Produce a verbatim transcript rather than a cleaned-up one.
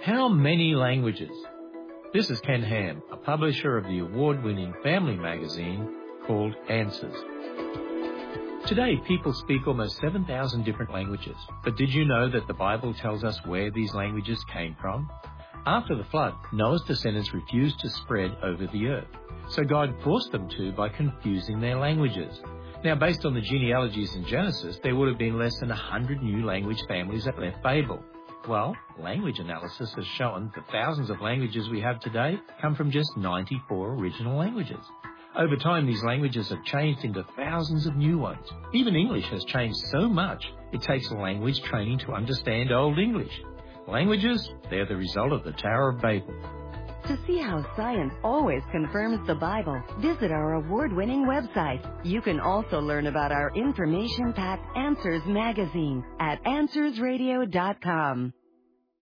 How many languages? This is Ken Ham, a publisher of the award-winning family magazine called Answers. Today, people speak almost seven thousand different languages. But did you know that the Bible tells us where these languages came from? After the flood, Noah's descendants refused to spread over the earth. So God forced them to by confusing their languages. Now, based on the genealogies in Genesis, there would have been less than one hundred new language families that left Babel. Well, language analysis has shown the thousands of languages we have today come from just ninety-four original languages. Over time, these languages have changed into thousands of new ones. Even English has changed so much, it takes language training to understand Old English. Languages, they're the result of the Tower of Babel. To see how science always confirms the Bible, visit our award-winning website. You can also learn about our information-packed Answers magazine at answers radio dot com.